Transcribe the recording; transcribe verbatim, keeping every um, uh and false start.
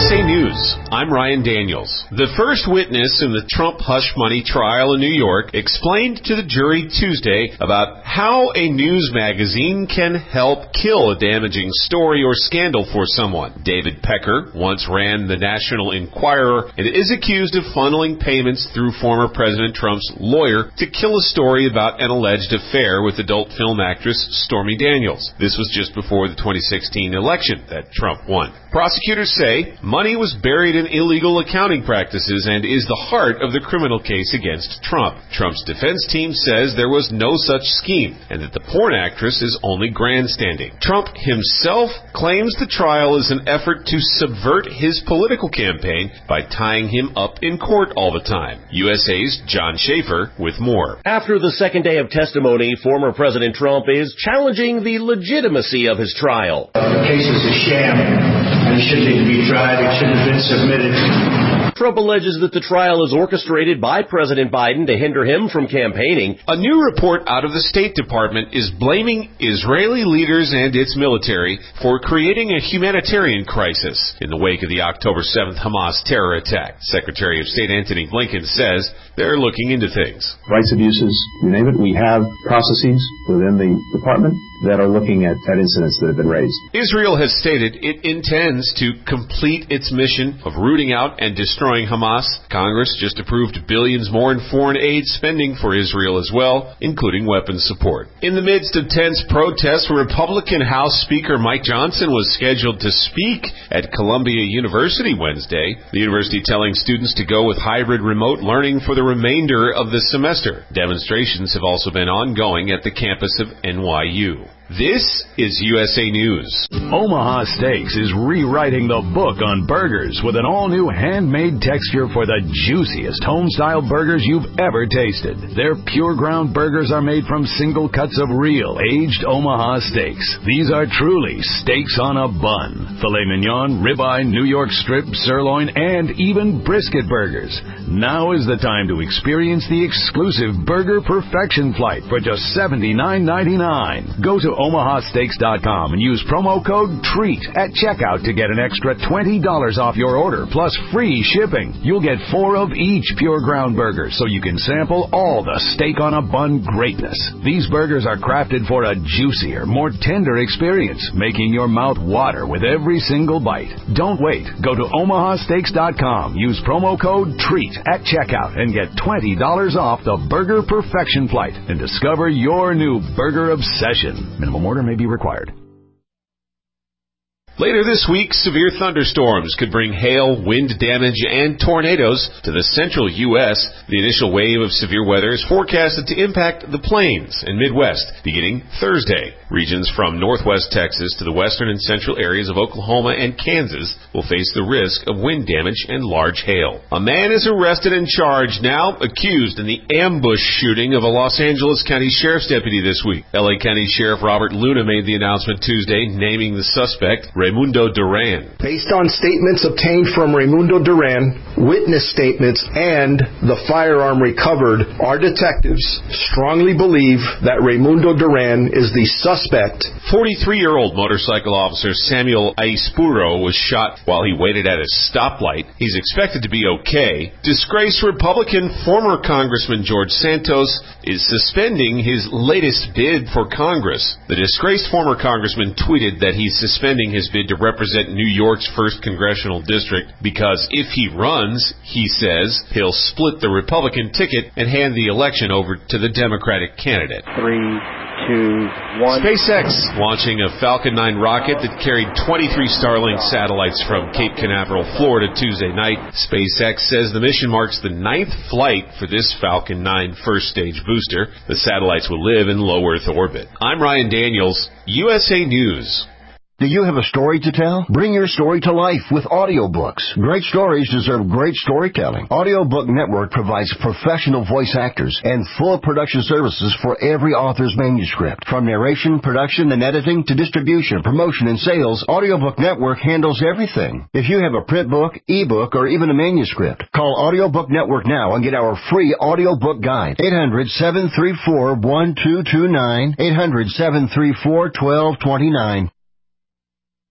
S A News, I'm Ryan Daniels. The first witness in the Trump hush money trial in New York explained to the jury Tuesday about how a news magazine can help kill a damaging story or scandal for someone. David Pecker once ran the National Enquirer and is accused of funneling payments through former President Trump's lawyer to kill a story about an alleged affair with adult film actress Stormy Daniels. This was just before the twenty sixteen election that Trump won. Prosecutors say money was buried in illegal accounting practices and is the heart of the criminal case against Trump. Trump's defense team says there was no such scheme and that the porn actress is only grandstanding. Trump himself claims the trial is an effort to subvert his political campaign by tying him up in court all the time. U S A's John Schaefer with more. After the second day of testimony, former President Trump is challenging the legitimacy of his trial. The case is a sham, and it shouldn't need to be tried. It shouldn't have been submitted. Trump alleges that the trial is orchestrated by President Biden to hinder him from campaigning. A new report out of the State Department is blaming Israeli leaders and its military for creating a humanitarian crisis in the wake of the October seventh Hamas terror attack. Secretary of State Antony Blinken says they're looking into things. Rights abuses, you name it, we have processes within the department that are looking at, at incidents that have been raised. Israel has stated it intends to complete its mission of rooting out and destroying Hamas. Congress just approved billions more in foreign aid spending for Israel as well, including weapons support. In the midst of tense protests, Republican House Speaker Mike Johnson was scheduled to speak at Columbia University Wednesday, the university telling students to go with hybrid remote learning for the remainder of the semester. Demonstrations have also been ongoing at the campus of N Y U. This is U S A News. Omaha Steaks is rewriting the book on burgers with an all-new handmade texture for the juiciest home-style burgers you've ever tasted. Their pure ground burgers are made from single cuts of real, aged Omaha steaks. These are truly steaks on a bun. Filet mignon, ribeye, New York strip, sirloin, and even brisket burgers. Now is the time to experience the exclusive Burger Perfection Flight for just seventy-nine ninety-nine. Go to omaha steaks dot com and use promo code TREAT at checkout to get an extra twenty dollars off your order, plus free shipping. You'll get four of each pure ground burger, so you can sample all the steak on a bun greatness. These burgers are crafted for a juicier, more tender experience, making your mouth water with every single bite. Don't wait. Go to omaha steaks dot com, use promo code TREAT at checkout, and get twenty dollars off the Burger Perfection Flight and discover your new burger obsession. Minimum order may be required. Later this week, severe thunderstorms could bring hail, wind damage, and tornadoes to the central U S. The initial wave of severe weather is forecasted to impact the plains and Midwest beginning Thursday. Regions from northwest Texas to the western and central areas of Oklahoma and Kansas will face the risk of wind damage and large hail. A man is arrested and charged now, accused in the ambush shooting of a Los Angeles County Sheriff's deputy this week. L A County Sheriff Robert Luna made the announcement Tuesday, naming the suspect Raimundo Duran. Based on statements obtained from Raimundo Duran, witness statements, and the firearm recovered, our detectives strongly believe that Raimundo Duran is the suspect. forty-three-year-old motorcycle officer Samuel Aispuro was shot while he waited at a stoplight. He's expected to be okay. Disgraced Republican former Congressman George Santos is suspending his latest bid for Congress. The disgraced former congressman tweeted that he's suspending his bid to represent New York's first congressional district because if he runs, he says, he'll split the Republican ticket and hand the election over to the Democratic candidate. Three, two, one. SpaceX launching a Falcon nine rocket that carried twenty-three Starlink satellites from Cape Canaveral, Florida, Tuesday night. SpaceX says the mission marks the ninth flight for this Falcon nine first stage booster. The satellites will live in low Earth orbit. I'm Ryan Daniels, U S A News. Do you have a story to tell? Bring your story to life with audiobooks. Great stories deserve great storytelling. Audiobook Network provides professional voice actors and full production services for every author's manuscript. From narration, production, and editing to distribution, promotion, and sales, Audiobook Network handles everything. If you have a print book, ebook, or even a manuscript, call Audiobook Network now and get our free audiobook guide. eight hundred, seven three four, one two two nine, eight hundred, seven three four, one two two nine.